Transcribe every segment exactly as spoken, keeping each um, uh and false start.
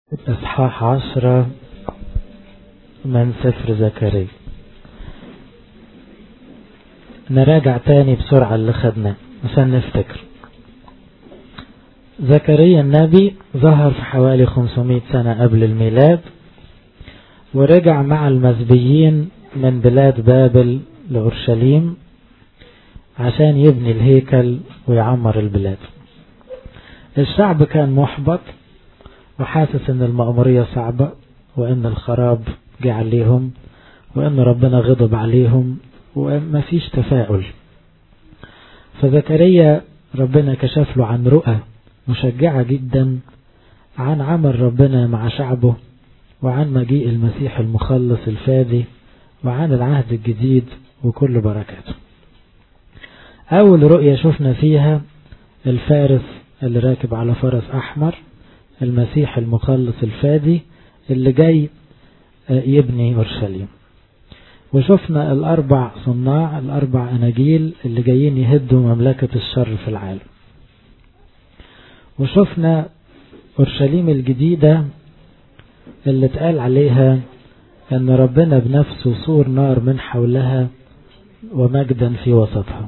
إصحاح عشرة من سفر زكريا. نراجع تاني بسرعة اللي خدناه عشان نفتكر. زكريا النبي ظهر في حوالي خمسمائة سنة قبل الميلاد، ورجع مع المسبيين من بلاد بابل لأورشليم عشان يبني الهيكل ويعمر البلاد. الشعب كان محبط وحاسس ان المأمورية صعبة، وان الخراب جه عليهم، وان ربنا غضب عليهم، وما فيش تفاؤل. فزكريا ربنا كشف له عن رؤى مشجعة جدا عن عمل ربنا مع شعبه، وعن مجيء المسيح المخلص الفادي، وعن العهد الجديد وكل بركاته. أول رؤية شفنا فيها الفارس اللي راكب على فرس أحمر، المسيح المخلص الفادي اللي جاي يبني أورشليم. وشفنا الأربع صناع، الأربع أناجيل اللي جايين يهدوا مملكة الشر في العالم. وشفنا أورشليم الجديدة اللي اتقال عليها أن ربنا بنفسه سور نار من حولها ومجدا في وسطها.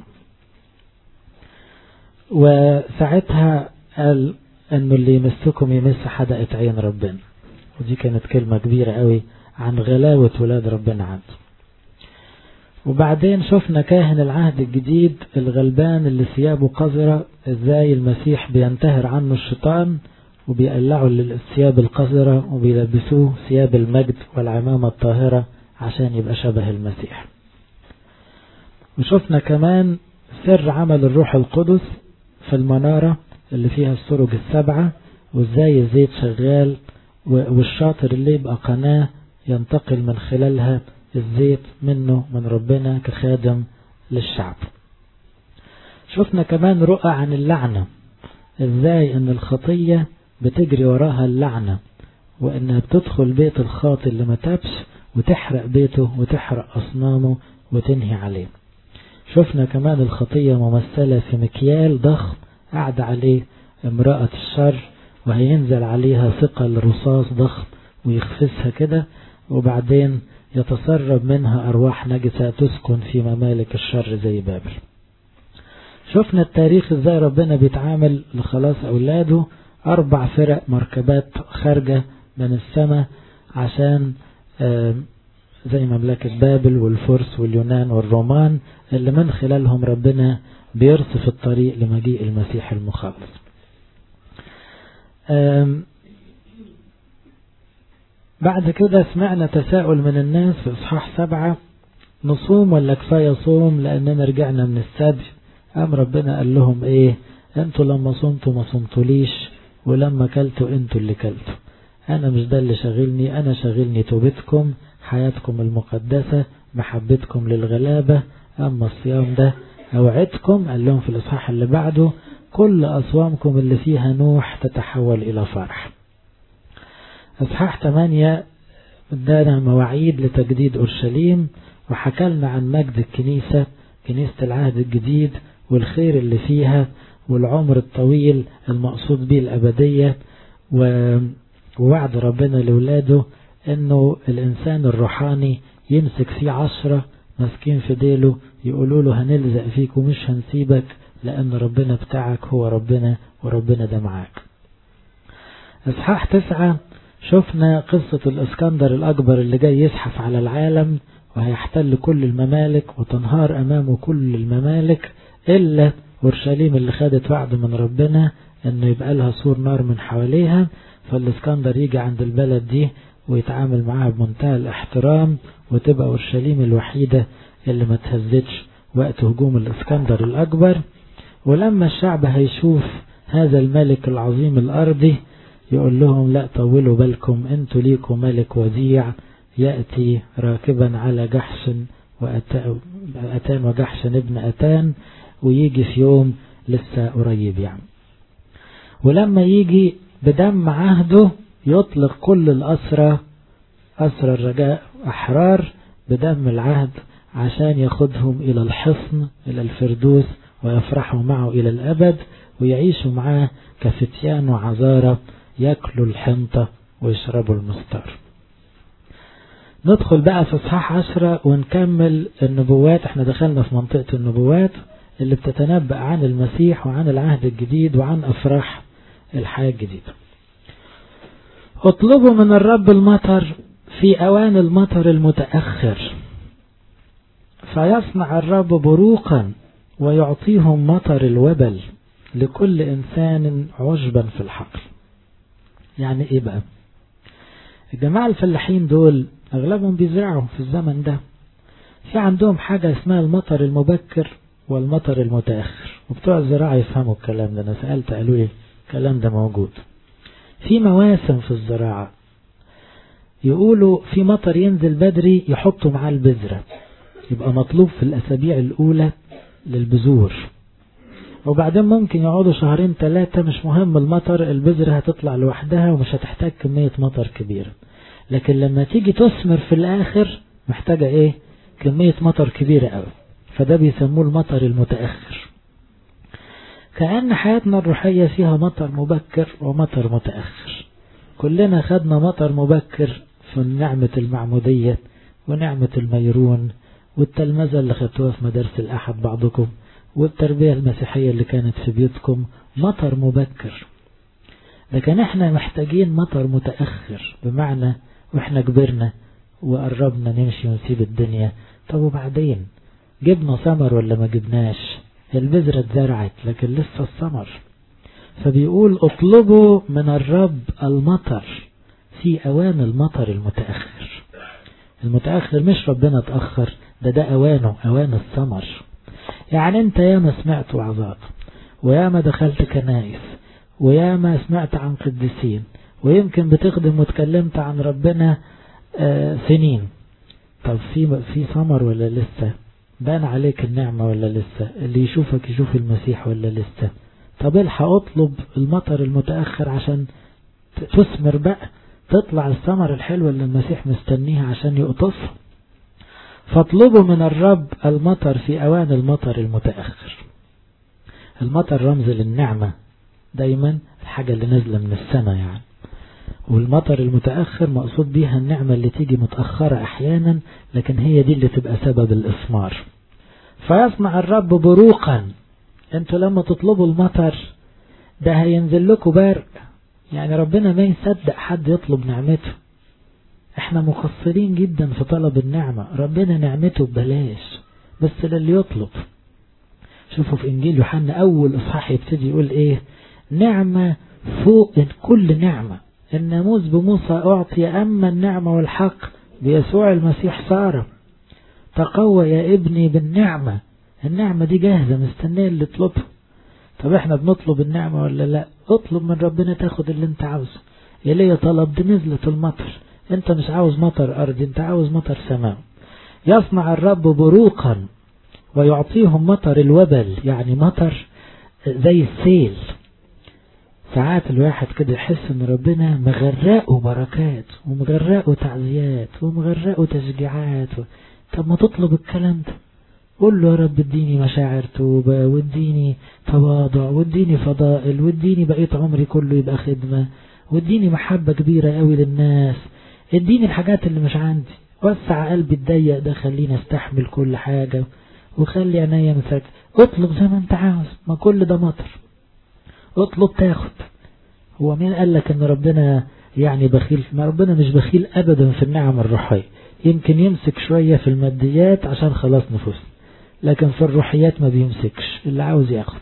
وساعتها قال أنه اللي يمسكم يمس حدقة عين ربنا، ودي كانت كلمة كبيرة قوي عن غلاوة ولاد ربنا عنده. وبعدين شفنا كاهن العهد الجديد الغلبان اللي ثيابه قذرة، ازاي المسيح بينتهر عنه الشيطان وبيقلعه للثياب القذرة وبيلبسوه ثياب المجد والعمامة الطاهرة عشان يبقى شبه المسيح. وشفنا كمان سر عمل الروح القدس في المنارة اللي فيها السرج السبعة، وازاي الزيت شغال، والشاطر اللي يبقى قناة ينتقل من خلالها الزيت منه من ربنا كخادم للشعب. شفنا كمان رؤى عن اللعنة، ازاي ان الخطية بتجري وراها اللعنة، وانها بتدخل بيت الخاطئ اللي ما تابش وتحرق بيته وتحرق أصنامه وتنهي عليه. شفنا كمان الخطية ممثلة في مكيال ضخم قاعد عليه امرأة الشر، وهينزل عليها ثقل رصاص ضخم ويخفسها كده، وبعدين يتسرب منها أرواح نجسة تسكن في ممالك الشر زي بابل. شفنا التاريخ ازاي ربنا بيتعامل لخلاص أولاده، أربع فرق مركبات خارجة من السماء عشان زي مملكة بابل والفرس واليونان والرومان، اللي من خلالهم ربنا بيرصف الطريق لمجيء المسيح المخلص. بعد كده سمعنا تساؤل من الناس في إصحاح سبعة، نصوم ولا كفاية صوم لأننا رجعنا من السبي؟ قام ربنا قال لهم ايه؟ انتوا لما صمتوا ما صمتوليش، ولما كلتوا انتوا اللي كلتوا. انا مش ده اللي شغلني، انا شغلني توبتكم، حياتكم المقدسة، محبتكم للغلابة. اما الصيام ده اوعدكم، قال لهم في الإصحاح اللي بعده، كل أصوامكم اللي فيها نوح تتحول إلى فرح. إصحاح ثمانية ادانا مواعيد لتجديد أورشليم، وحكى لنا عن مجد الكنيسة، كنيسة العهد الجديد، والخير اللي فيها، والعمر الطويل المقصود به الأبدية، ووعد ربنا لولاده انه الانسان الروحاني يمسك فيه عشرة ماسكين في ديله يقولوا له هنلزق فيك ومش هنسيبك، لأن ربنا بتاعك هو ربنا، وربنا ده معاك. إصحاح تسعة شفنا قصة الإسكندر الأكبر اللي جاي يزحف على العالم وهيحتل كل الممالك وتنهار أمامه كل الممالك إلا أورشليم اللي خدت وعد من ربنا إنه يبقى لها سور نار من حواليها. فالإسكندر يجي عند البلد دي ويتعامل معاها بمنتهى الاحترام، وتبقى أورشليم الوحيدة اللي ما تهزتش وقت هجوم الإسكندر الأكبر. ولما الشعب هيشوف هذا الملك العظيم الأرضي يقول لهم لا طولوا بالكم، انتوا ليكم ملك وديع يأتي راكبا على جحش وأتان وجحش ابن أتان، ويجي في يوم لسه قريب يعني. ولما يجي بدم عهده يطلق كل الأسرى، أسرى الرجاء أحرار بدم العهد، عشان ياخدهم إلى الحصن إلى الفردوس ويفرحوا معه إلى الأبد، ويعيشوا معاه كفتيان وعذارى يأكلوا الحنطة ويشربوا المستار. ندخل بقى في اصحاح عشرة ونكمل النبوات. احنا دخلنا في منطقة النبوات اللي بتتنبأ عن المسيح وعن العهد الجديد وعن أفراح الحياة الجديدة. اطلبوا من الرب المطر في أوان المطر المتأخر، فيصنع الرب بروقا ويعطيهم مطر الوبل لكل إنسان عشبا في الحقل. يعني إيه بقى؟ الجماعة الفلاحين دول أغلبهم بيزرعوا في الزمن ده، في عندهم حاجة اسمها المطر المبكر والمطر المتأخر، وبتوع الزراعة يفهموا الكلام ده. أنا سألت قالوا لي الكلام ده موجود في مواسم في الزراعة. يقولوا في مطر ينزل بدري يحطوا معاه البذرة، يبقى مطلوب في الأسابيع الأولى للبذور، وبعدين ممكن يقعدوا شهرين ثلاثة مش مهم المطر، البذرة هتطلع لوحدها ومش هتحتاج كمية مطر كبيرة. لكن لما تيجي تثمر في الآخر محتاجة ايه؟ كمية مطر كبيرة قوي، فده بيسموه المطر المتأخر. كأن حياتنا الروحية فيها مطر مبكر ومطر متأخر. كلنا خدنا مطر مبكر في نعمة المعمودية ونعمة الميرون والتلمذة اللي خدتوها في مدارس الأحد بعضكم، والتربية المسيحية اللي كانت في بيوتكم، مطر مبكر. لكن احنا محتاجين مطر متأخر، بمعنى واحنا كبرنا وقربنا نمشي ونسيب الدنيا. طب وبعدين جبنا ثمر ولا ما جبناش؟ البذرة اتزرعت لكن لسه الثمر. فبيقول اطلبوا من الرب المطر في اوان المطر المتأخر. المتأخر مش ربنا اتأخر، ده ده اوانه، اوان الثمر. يعني انت ياما سمعت وعظات، وياما دخلت كنائس، وياما سمعت عن قديسين، ويمكن بتخدم وتكلمت عن ربنا آه سنين. طب في في ثمر ولا لسه؟ بان عليك النعمة ولا لسه؟ اللي يشوفك يشوف المسيح ولا لسه؟ طب الحق اطلب المطر المتأخر عشان تثمر بقى، تطلع الثمر الحلو اللي المسيح مستنيها عشان يقطفها. فاطلبوا من الرب المطر في اوان المطر المتأخر. المطر رمز للنعمة، دايما الحاجة اللي نازلة من السماء يعني. والمطر المتأخر مقصود بيها النعمة اللي تيجي متأخرة أحيانا، لكن هي دي اللي تبقى سبب الإثمار. فيصنع الرب بروقا. انتوا لما تطلبوا المطر ده هينزل لكم برق. يعني ربنا ما يصدق حد يطلب نعمته. احنا مقصرين جدا في طلب النعمة، ربنا نعمته ببلاش بس للي يطلب. شوفوا في إنجيل يوحنا أول إصحاح يبتدي يقول إيه؟ نعمة فوق كل نعمة. الناموس بموسى أعطي، أما النعمة والحق بيسوع المسيح صار. تقوى يا ابني بالنعمة. النعمة دي جاهزة مستنية اللي يطلبها. طب احنا بنطلب النعمة ولا لا؟ اطلب من ربنا تاخد اللي انت عاوزه. إليه طلب دي نزلت المطر. انت مش عاوز مطر أرض، انت عاوز مطر سماء. يصنع الرب بروقا ويعطيهم مطر الوبل، يعني مطر زي السيل. ساعات الواحد كده يحس ان ربنا مغرقه بركات ومغرقه تعزيات ومغرقه تشجيعات. طب ما تطلب الكلام ده، قول له يا رب اديني مشاعر توبة، واديني تواضع، واديني فضائل، واديني بقيت عمري كله يبقى خدمة، واديني محبة كبيرة قوي للناس، اديني الحاجات اللي مش عندي، وسع قلبي الضيق ده خليني استحمل كل حاجة، وخلي عينيا مساك. اطلب زي ما انت عاوز، ما كل ده مطر. اطلب تاخد. هو مين قال لك ان ربنا يعني بخيل؟ ما ربنا مش بخيل ابدا في النعم الروحية. يمكن يمسك شوية في الماديات عشان خلاص نفوس، لكن في الروحيات ما بيمسكش، اللي عاوز ياخد.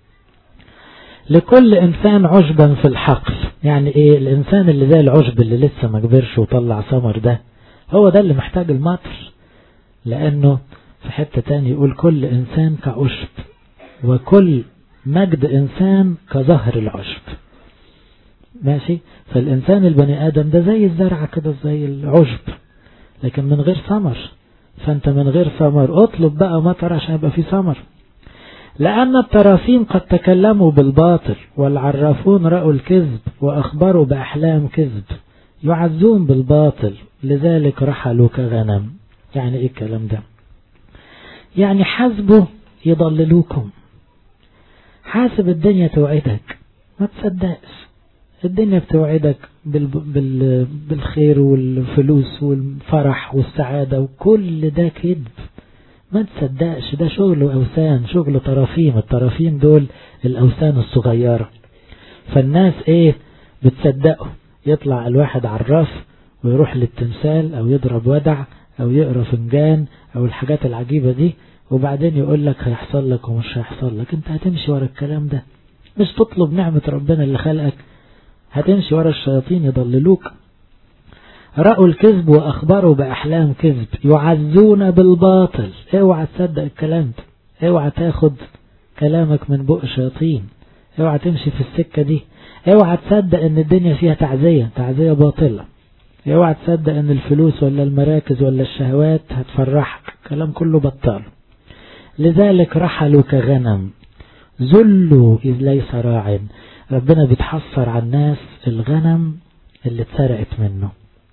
لكل انسان عشبا في الحقل. يعني ايه؟ الانسان اللي زي العشب اللي لسه ما كبرش وطلع ثمر، ده هو ده اللي محتاج المطر. لانه في حتة تاني يقول كل انسان كعشب وكل مجد انسان كظهر العشب. ماشي؟ فالانسان البني ادم ده زي الزرعة كده، زي العشب لكن من غير ثمر. فانت من غير ثمر اطلب بقى مطر عشان يبقى فيه ثمر. لأن الطرافين قد تكلموا بالباطل، والعرافون رأوا الكذب وأخبروا بأحلام كذب، يعزون بالباطل لذلك رحلوا كغنم. يعني ايه الكلام ده؟ يعني حاسبوا يضللوكم. حاسب الدنيا توعدك ما تصدقش. الدنيا بتوعدك بالخير والفلوس والفرح والسعادة، وكل ده كذب. ما تصدقش، ده شغل أوثان، شغل طرافيم. الطرافيم دول الأوثان الصغيرة. فالناس ايه بتصدقه؟ يطلع الواحد عراف ويروح للتمثال او يضرب ودع او يقرأ فنجان او الحاجات العجيبة دي، وبعدين يقول لك هيحصل لك ومش هيحصل لك. انت هتمشي ورا الكلام ده؟ مش تطلب نعمة ربنا اللي خلقك؟ هتمشي ورا الشياطين يضللوك. رأوا الكذب وأخبروا بأحلام كذب، يعزون بالباطل. اوعى تصدق الكلام ده، اوعى تاخد كلامك من بق شياطين، اوعى تمشي في السكة دي، اوعى تصدق ان الدنيا فيها تعزية، تعزية باطلة، اوعى تصدق ان الفلوس ولا المراكز ولا الشهوات هتفرحك، كلام كله بطال. لذلك رحلوا كغنم ذلوا إذ ليس راع. ربنا بيتحسر على الناس الغنم اللي اتسرقت منه،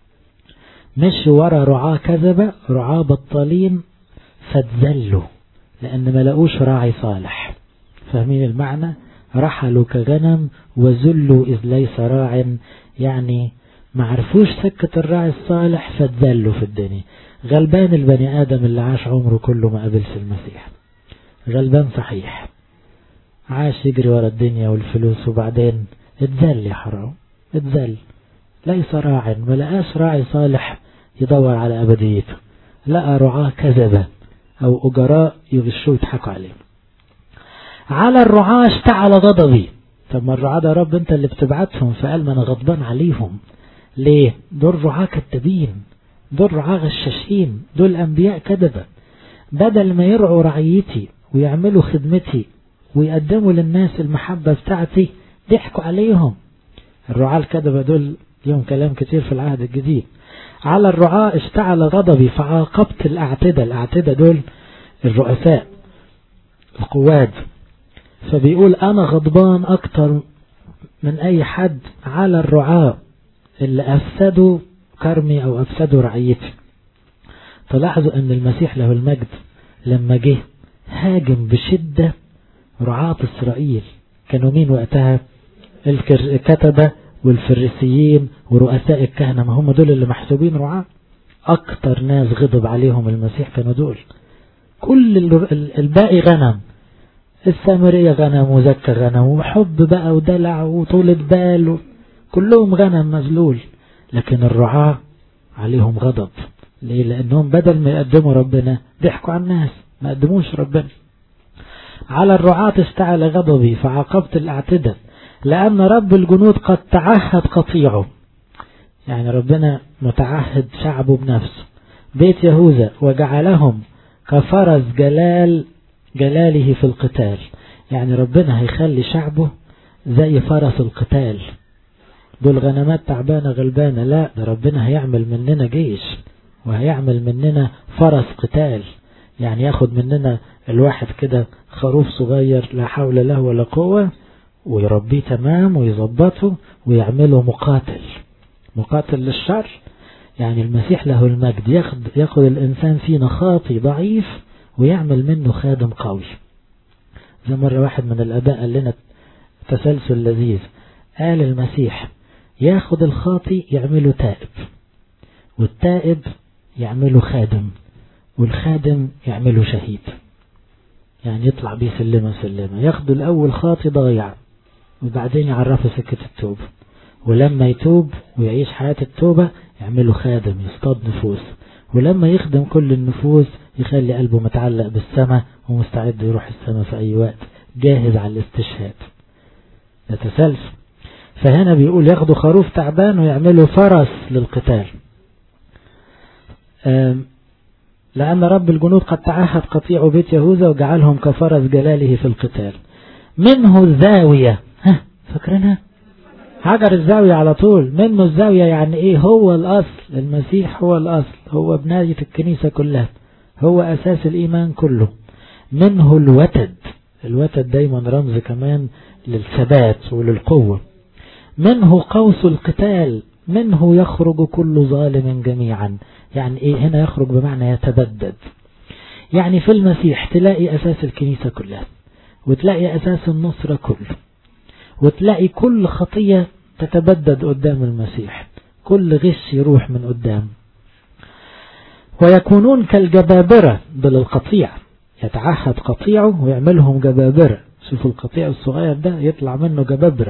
مش ورا رعاة كذبة، رعاة بطالين فتذلوا لأن ما لقوش راعي صالح. فاهمين المعنى؟ رحلوا كغنم وذلوا إذ ليس راع، يعني ما عرفوش سكة الراعي الصالح فتذلوا في الدنيا. غلبان البني آدم اللي عاش عمره كله ما قبلش المسيح، غلبان صحيح، عاش يجري ورا الدنيا والفلوس وبعدين اتذل يا حرام، اتذل. ليس راع، ما لقاش راعي صالح يدور على أبديته، لقى رعاة كذبة أو أجراء يغشوا يضحكوا عليه. على الرعاة اشتعل غضبي. طب ما الرعاة ده رب انت اللي بتبعتهم، فقال ما انا غضبان عليهم. ليه؟ دول رعاة كذابين، دول رعاة غشاشين، دول أنبياء كذبة. بدل ما يرعوا رعيتي ويعملوا خدمتي ويقدموا للناس المحبة بتاعتي، ضحكوا عليهم. الرعاة الكذبة دول ليهم كلام كتير في العهد الجديد. على الرعاة اشتعل غضبي فعاقبت الأعتدة. الأعتدة دول الرؤساء القواد. فبيقول أنا غضبان أكتر من أي حد على الرعاة اللي أفسدوا كرمي أو أفسدوا رعيتي. تلاحظوا أن المسيح له المجد لما جه هاجم بشدة رعاة إسرائيل. كانوا مين وقتها؟ الكتبة والفريسيين ورؤساء الكهنة، ما هم دول اللي محسوبين رعاة. أكتر ناس غضب عليهم المسيح كانوا دول. كل الباقي غنم، السامرية غنم وزكى غنم وحب بقى ودلع وطولة بال، كلهم غنم مذلول. لكن الرعاة عليهم غضب. ليه؟ لأنهم بدل ما يقدموا ربنا ضحكوا على الناس، ما قدموش ربنا. على الرعاة اشتعل غضبي فعاقبت الأعتدة لأن رب الجنود قد تعهد قطيعه. يعني ربنا متعهد شعبه بنفسه، بيت يهوذا، وجعلهم كفرس جلال جلاله في القتال. يعني ربنا هيخلي شعبه زي فرس القتال. دول غنمات تعبانة غلبانة، لا، ده ربنا هيعمل مننا جيش وهيعمل مننا فرس قتال. يعني ياخد مننا الواحد كده خروف صغير لا حول له ولا قوة ويربيه تمام ويظبطه ويعمله مقاتل، مقاتل للشر. يعني المسيح له المجد ياخد, ياخد الإنسان فينا خاطي ضعيف ويعمل منه خادم قوي. زي مرة واحد من الآباء قال لنا تسلسل لذيذ، قال المسيح ياخد الخاطي يعمله تائب، والتائب يعمله خادم، والخادم يعمله شهيد. يعني يطلع بيه سلمة سلمة، ياخدوا الأول خاطي ضايع وبعدين يعرفوا سكة التوبة، ولما يتوب ويعيش حياة التوبة يعمله خادم يصطاد نفوس، ولما يخدم كل النفوس يخلي قلبه متعلق بالسماء ومستعد يروح السماء في أي وقت، جاهز على الاستشهاد. ده تسلسل. فهنا بيقول ياخدوا خروف تعبان ويعملوا فرس للقتال. لأن رب الجنود قد تعهد قطيع بيت يهوذا وجعلهم كفرس جلاله في القتال. منه الزاوية، ها فاكرينها؟ حجر الزاوية على طول. منه الزاوية يعني ايه؟ هو الأصل، المسيح هو الأصل، هو بناية الكنيسة كلها، هو أساس الإيمان كله. منه الوتد، الوتد دايما رمز كمان للثبات وللقوة. منه قوس القتال، منه يخرج كل ظالم جميعا. يعني ايه هنا يخرج؟ بمعنى يتبدد. يعني في المسيح تلاقي أساس الكنيسة كلها، وتلاقي أساس النصرة كله، وتلاقي كل خطية تتبدد قدام المسيح، كل غش يروح من قدام. ويكونون كالجبابرة بالقطيع، يتعهد قطيعه ويعملهم جبابرة. شوفوا القطيع الصغير ده يطلع منه جبابرة.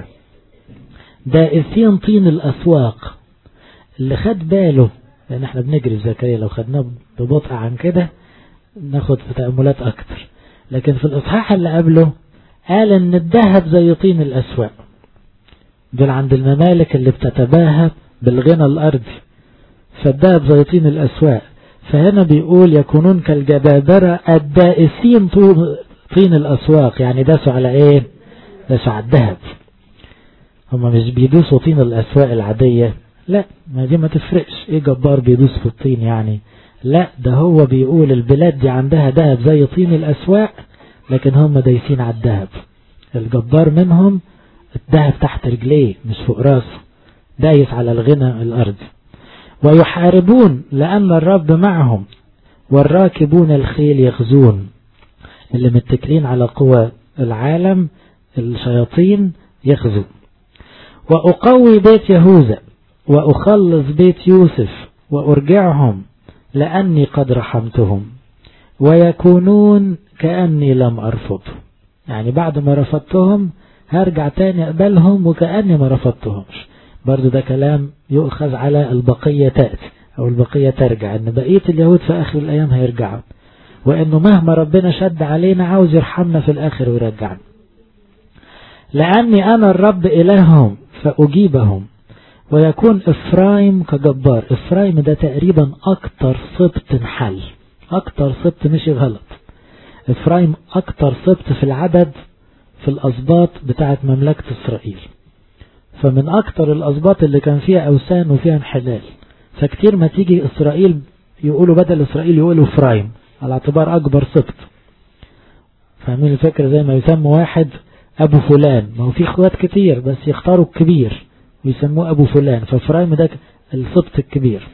دائسين طين الأسواق، اللي خد باله، لأن احنا بنجري في زكريا، لو خدناه ببطء عن كده ناخد في تأملات أكتر. لكن في الإصحاح اللي قبله قال ان الذهب زي طين الأسواق، دول عند الممالك اللي بتتباهى بالغنى الأرضي، فالذهب زي طين الأسواق. فهنا بيقول يكونون كالجبابرة الدائسين طين الأسواق، يعني داسوا على ايه؟ داسوا على الذهب. هم مش بيدوسوا طين الأسواق العادية، لا، ما دي ما تفرقش، ايه جبار بيدوس في الطين يعني؟ لا، ده هو بيقول البلاد دي عندها ذهب زي طين الأسواق، لكن هم دايسين على الذهب. الجبار منهم الذهب تحت رجليه مش فوق راسه، دايس على الغنى الأرضي. ويحاربون لأن الرب معهم، والراكبون الخيل يغزون. اللي متكلين على قوى العالم الشياطين يغزو. وأقوي بيت يهوذا وأخلص بيت يوسف وأرجعهم لأني قد رحمتهم، ويكونون كأني لم أرفض. يعني بعد ما رفضتهم هرجع تاني أقبلهم وكأني ما رفضتهمش. برضو ده كلام يؤخذ على البقية تأتي أو البقية ترجع، أن بقية اليهود في آخر الأيام هيرجعوا، وأنه مهما ربنا شد علينا عاوز يرحمنا في الآخر ويرجعنا. لأني أنا الرب إلههم فأجيبهم. ويكون إفرايم كجبار. إفرايم ده تقريبا أكتر سبط انحل، أكتر سبط مشي غلط. إفرايم أكتر سبط في العدد في الأسباط بتاعت مملكة إسرائيل، فمن أكتر الأسباط اللي كان فيها أوثان وفيها انحلال. فكتير ما تيجي إسرائيل يقولوا بدل إسرائيل يقولوا إفرايم على اعتبار أكبر سبط. فاهمين الفكرة؟ زي ما يسموا واحد أبو فلان، ما هو في اخوات كتير بس يختاروا الكبير ويسموه أبو فلان، فإفرايم ده السبط الكبير.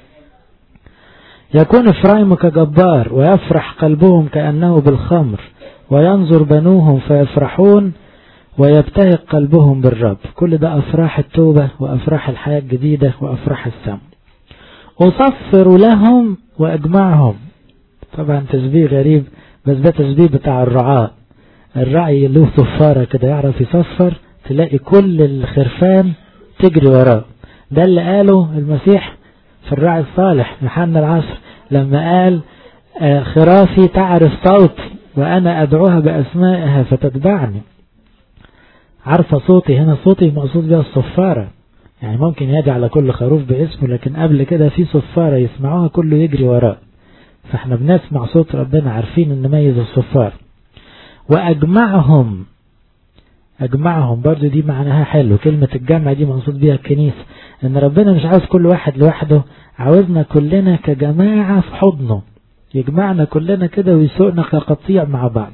يكون إفرايم كجبار ويفرح قلبهم كأنه بالخمر، وينظر بنوهم فيفرحون ويبتهج قلبهم بالرب. كل ده أفراح التوبة وأفراح الحياة الجديدة وأفراح السم. أصفر لهم وأجمعهم. طبعا تشبيه غريب، بس ده تشبيه بتاع الرعاة. الرعي له صفارة كده يعرف يصفر، تلاقي كل الخرفان تجري وراه. ده اللي قاله المسيح في الراعي الصالح يوحنا العشر لما قال خرافي تعرف صوتي وأنا أدعوها بأسمائها فتتبعني. عارفة صوتي، هنا صوتي مقصود بها الصفارة، يعني ممكن يدي على كل خروف باسمه، لكن قبل كده في صفارة يسمعوها كله يجري وراه. فاحنا بنسمع صوت ربنا عارفين ان نميز الصفار. وأجمعهم، أجمعهم برضو دي معناها حلو. كلمة الجمع دي مقصود بها الكنيسة، ان ربنا مش عاوز كل واحد لوحده، عاوزنا كلنا كجماعة في حضنه، يجمعنا كلنا كده ويسوقنا كقطيع مع بعض.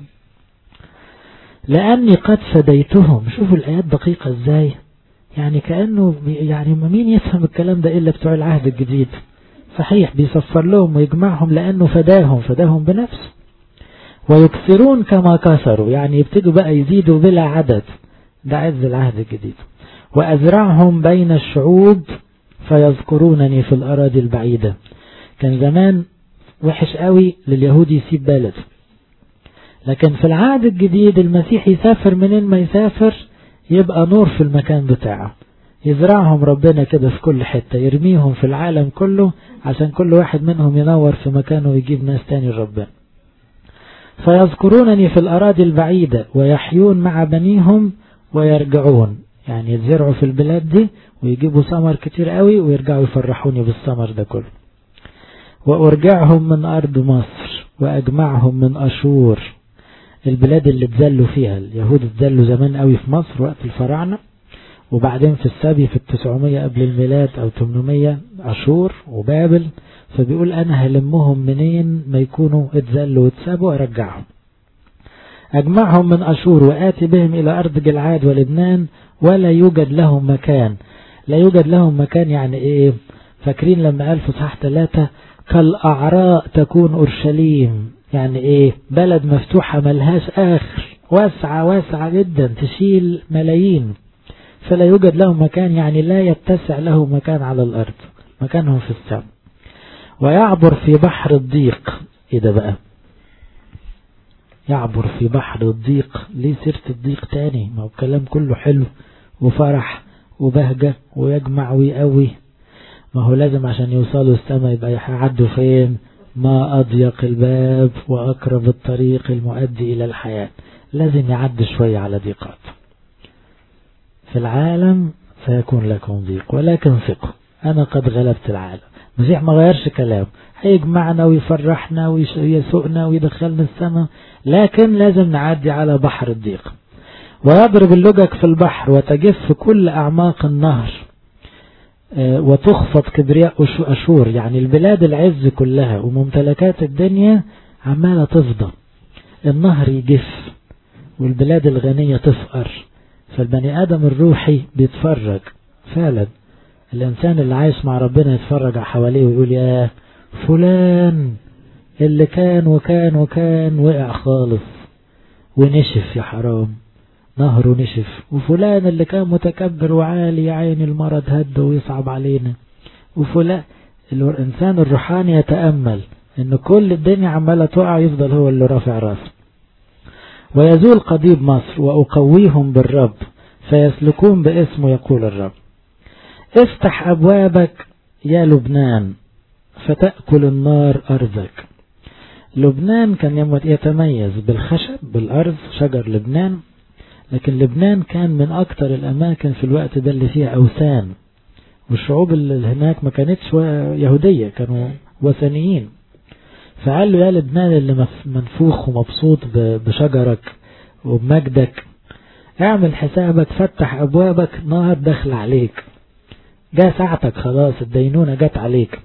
لأني قد فديتهم. شوفوا الآيات دقيقة ازاي، يعني كأنه يعني مين يفهم الكلام ده إلا بتوع العهد الجديد. صحيح بيصفر لهم ويجمعهم لأنه فداهم، فداهم بنفسه. ويكثرون كما كثروا، يعني يبتدوا بقى يزيدوا بلا عدد، ده عز العهد الجديد. وأزرعهم بين الشعوب فيذكرونني في الأراضي البعيدة. كان زمان وحش قوي لليهود يسيب بلد، لكن في العهد الجديد المسيح يسافر منين ما يسافر يبقى نور في المكان بتاعه. يزرعهم ربنا كده في كل حتة، يرميهم في العالم كله عشان كل واحد منهم ينور في مكانه ويجيب ناس تاني ربنا. فيذكرونني في الأراضي البعيدة ويحيون مع بنيهم ويرجعون، يعني يزرعوا في البلاد دي ويجيبوا ثمر كتير قوي ويرجعوا يفرحوني بالثمر ده كله. وأرجعهم من أرض مصر وأجمعهم من أشور، البلاد اللي اتذلوا فيها. اليهود اتذلوا زمان قوي في مصر وقت الفراعنة، وبعدين في السبي في التسعمية قبل الميلاد أو تمنمية أشور وبابل. فبيقول أنا هلمهم منين ما يكونوا اتذلوا واتسابوا أرجعهم. أجمعهم من أشور وآتي بهم إلى أرض جلعاد ولبنان ولا يوجد لهم مكان. لا يوجد لهم مكان يعني إيه؟ فاكرين لما قال في صحاح ثلاثة كالأعراء تكون أورشليم، يعني إيه؟ بلد مفتوحة ملهاش آخر، واسعة واسعة جدا تشيل ملايين. فلا يوجد له مكان، يعني لا يتسع له مكان على الأرض، مكانهم في السماء. ويعبر في بحر الضيق. إيه ده بقى؟ يعبر في بحر الضيق، ليه سيرة الضيق تاني؟ ما هو الكلام كله حلو وفرح وبهجة ويجمع ويقوي. ما هو لازم عشان يوصلوا السماء يبقى يعدوا فين؟ ما أضيق الباب وأقرب الطريق المؤدي إلى الحياة. لازم يعد شوية على ضيقات. في العالم سيكون لكم ضيق ولكن ثقوا أنا قد غلبت العالم. المسيح ما غيرش كلام، هيجمعنا ويفرحنا ويسوقنا ويدخلنا السماء، لكن لازم نعدي على بحر الضيق. ويضرب اللجج في البحر وتجف كل أعماق النهر وتخفض كبرياء أشور. يعني البلاد العز كلها وممتلكات الدنيا عمالة تفضى، النهر يجف والبلاد الغنية تفقر. فالبني آدم الروحي بيتفرج فعلا، الإنسان اللي عايش مع ربنا يتفرج على حواليه ويقول يا فلان اللي كان وكان وكان وقع خالص ونشف، يا حرام نهره نشف. وفلان اللي كان متكبر وعالي يا عين المرض هد ويصعب علينا. وفلان الإنسان الروحاني يتأمل إن كل الدنيا عمالة تقع، يفضل هو اللي رافع راسه. ويزول قضيب مصر وأقويهم بالرب فيسلكون باسمه يقول الرب. افتح أبوابك يا لبنان فتأكل النار أرضك. لبنان كان يتميز بالخشب، بالأرض، شجر لبنان. لكن لبنان كان من أكتر الأماكن في الوقت ده اللي فيها أوثان، والشعوب اللي هناك ما كانتش يهودية، كانوا وثنيين. فقال له يا لبنان اللي منفوخ ومبسوط بشجرك وبمجدك، اعمل حسابك، فتح أبوابك، نار دخل عليك، جاء ساعتك خلاص، الدينونة جت عليك.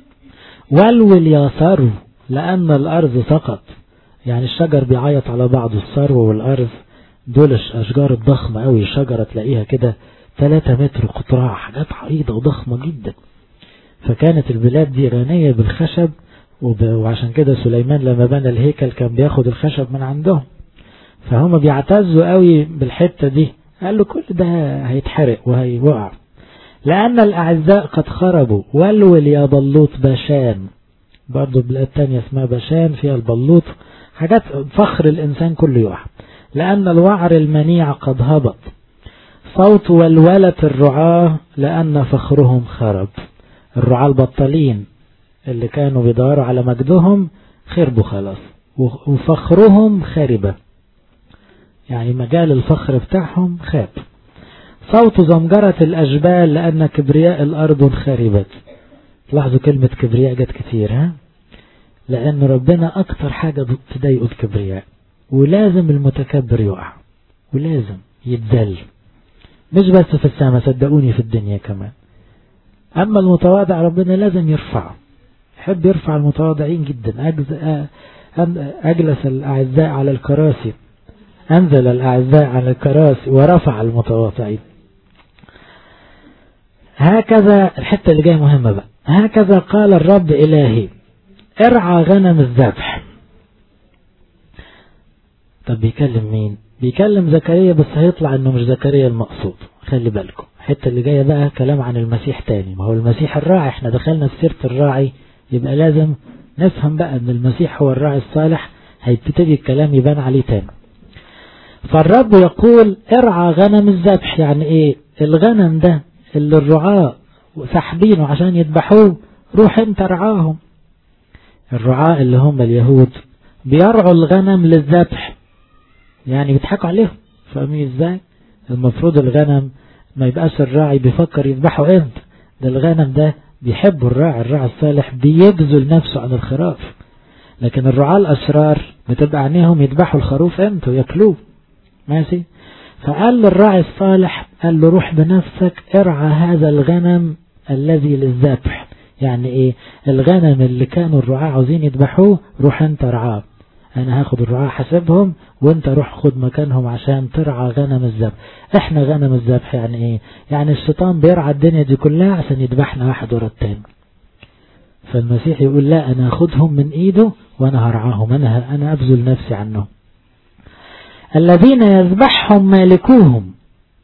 والول يا ثرو لأن الأرض سقط. يعني الشجر بيعيط على بعضه، الثرو والأرض دول الأشجار الضخمة أوي، الشجرة تلاقيها كده ثلاثة متر قطرها، حاجات عريضة وضخمة جدا. فكانت البلاد دي غنية بالخشب، وعشان كده سليمان لما بنى الهيكل كان بياخد الخشب من عندهم. فهم بيعتزوا قوي بالحتة دي. قال له كل ده هيتحرق وهيوقع. لأن الأعزاء قد خربوا. والول يا بلوط باشان. برضو بلاد تانية اسمها باشان فيها البلوط، حاجات فخر الإنسان كله يقع. لأن الوعر المنيع قد هبط. صوت والولة الرعاة لأن فخرهم خرب. الرعاة البطلين اللي كانوا بيدوروا على مجدهم خربوا خلاص، وفخرهم خربة، يعني مجال الفخر بتاعهم خاب. صوت زمجرة الأجبال لأن كبرياء الأرض خربت. لاحظوا كلمة كبرياء جت كتير، ها؟ لأن ربنا أكتر حاجة تضايقه الكبرياء، ولازم المتكبر يقع، ولازم يتذل، مش بس في السماء، صدقوني في الدنيا كمان. أما المتواضع ربنا لازم يرفعه، يحب يرفع المتواضعين جدا. أجلس الأعزاء على الكراسي، أنزل الأعزاء على الكراسي ورفع المتواضعين. هكذا الحتة اللي جاية مهمة بقى. هكذا قال الرب إلهي ارعى غنم الذبح. طب بيكلم مين؟ بيكلم زكريا، بس هيطلع انه مش زكريا المقصود. خلي بالكم الحتة اللي جاية بقى كلام عن المسيح تاني. ما هو المسيح الراعي، احنا دخلنا في سيرة الراعي، يبقى لازم نفهم بقى ان المسيح هو الراعي الصالح. هيبتدي الكلام يبان عليه تاني. فالرب يقول ارعى غنم الذبح. يعني ايه الغنم ده اللي الرعاة سحبينه عشان يذبحوه؟ روح انت رعاهم. الرعاة اللي هم اليهود بيرعوا الغنم للذبح، يعني بيضحكوا عليهم. فاهمين ازاي؟ المفروض الغنم ما يبقاش الراعي بيفكر يذبحه امتى، ده الغنم ده بيحبوا الراعي. الراعي الصالح بيبذل نفسه عن الخراف. لكن الرعاة الأشرار بتبقى عينيهم يذبحوا الخروف امتى ويأكلوه. ماشي؟ فقال للراعي الصالح، قال له روح بنفسك ارعى هذا الغنم الذي للذبح. يعني ايه؟ الغنم اللي كانوا الرعاة عاوزين يذبحوه روح انت رعاه. انا هاخد الرعاة حسبهم وانت روح خد مكانهم عشان ترعى غنم الذبح. احنا غنم الذبح يعني ايه؟ يعني الشيطان بيرعى الدنيا دي كلها عشان يذبحنا واحد ورا التاني. فالمسيح يقول لا، انا هاخدهم من ايده وانا هرعاهم، انا انا ابذل نفسي عنهم. الذين يذبحهم مالكوهم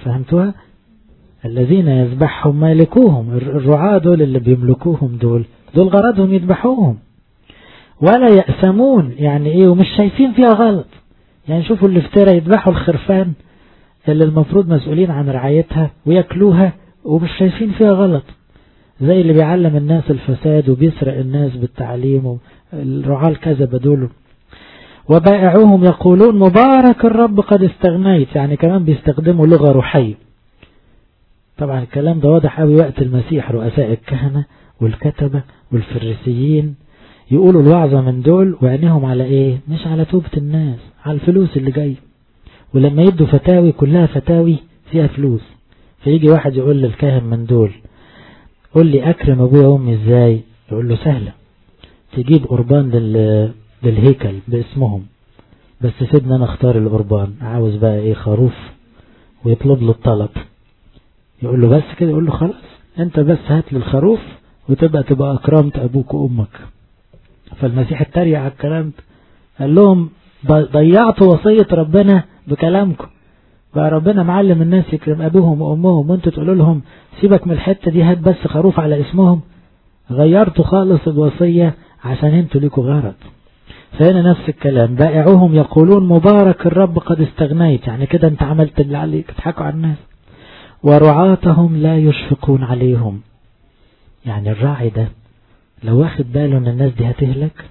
فهمتوها؟ الذين يذبحهم مالكوهم، الرعاة دول اللي بيملكوهم دول دول غرضهم يذبحوهم. ولا يأسمون يعني ايه؟ ومش شايفين فيها غلط. يعني شوفوا اللي افترى يذبحوا الخرفان اللي المفروض مسؤولين عن رعايتها ويأكلوها ومش شايفين فيها غلط، زي اللي بيعلم الناس الفساد وبيسرق الناس بالتعليم، الرعاة الكذبة دول. وبائعوهم يقولون مبارك الرب قد استغنيت، يعني كمان بيستخدموا لغة روحية. طبعا الكلام ده واضح قوي وقت المسيح، رؤساء الكهنة والكتبة والفريسيين يقولوا الوعظة من دول وعينيهم على ايه؟ مش على توبة الناس، على الفلوس اللي جاي. ولما يدوا فتاوي كلها فتاوي فيها فلوس، فيجي واحد يقول للكاهن من دول قول لي اكرم ابويا وامي ازاي؟ يقول له سهلة، تجيب قربان لل... للهيكل باسمهم، بس سيبنا انا اختار القربان، عاوز بقى ايه؟ خروف. ويطلب له الطلب، يقول له بس كده؟ يقول له خلاص انت بس هات لي الخروف وتبقى تبقى اكرمت ابوك وامك. فالمسيح اتريق على الكلام ده، قال لهم ضيعتوا وصية ربنا بكلامكم. بقى ربنا معلم الناس يكرم ابوهم وامهم، وانتوا تقولوا لهم سيبك من الحتة دي، هات بس خروف على اسمهم. غيرتوا خالص الوصية عشان انتوا ليكوا غرض. فهنا نفس الكلام، بائعوهم يقولون مبارك الرب قد استغنيت، يعني كده انت عملت اللي عليك، تضحكوا على الناس. ورعاتهم لا يشفقون عليهم، يعني الراعي ده لو واخد باله ان الناس دي هتهلك،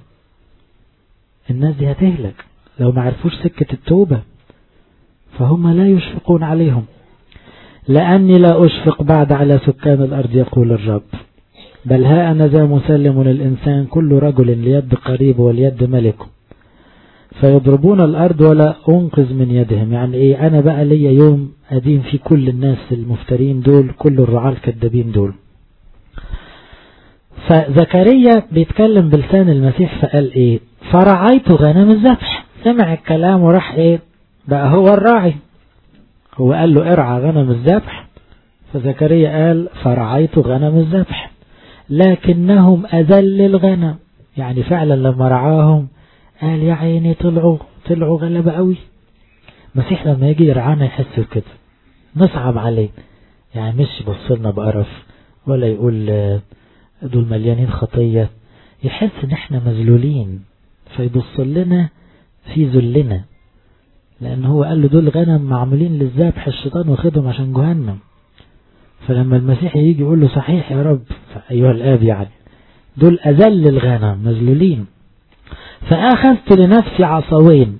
الناس دي هتهلك لو ما عرفوش سكة التوبة، فهم لا يشفقون عليهم. لأني لا أشفق بعد على سكان الأرض يقول الرب، بل ها أنا ذا مسلم للإنسان كل رجل ليد قريب واليد ملكه، فيضربون الأرض ولا أنقذ من يدهم. يعني إيه؟ أنا بقى ليا يوم أدين في كل الناس المفترين دول، كل الرعاة الكذابين دول. فزكريا بيتكلم بلسان المسيح، فقال إيه؟ فرعيت غنم الذبح. سمع الكلام وراح إيه؟ بقى هو الراعي، هو قال له ارعى غنم الذبح، فزكريا قال فرعيت غنم الذبح لكنهم أذل الغنم. يعني فعلا لما رعاهم قال يا عيني طلعوا طلعوا غلبة قوي. مسيح لما يجي يرعانا يحس بكده، نصعب عليه، يعني مش يبصلنا بقرف ولا يقول دول مليانين خطية، يحس ان احنا مذلولين فيبص لنا في ذلنا، لان هو قال له دول غنم معمولين للذبح، الشيطان واخدهم عشان جهنم. فلما المسيح يجي يقول له صحيح يا رب ايها الاب، يعني دول اذل الغنم مذلولين. فاخذت لنفسي عصوين.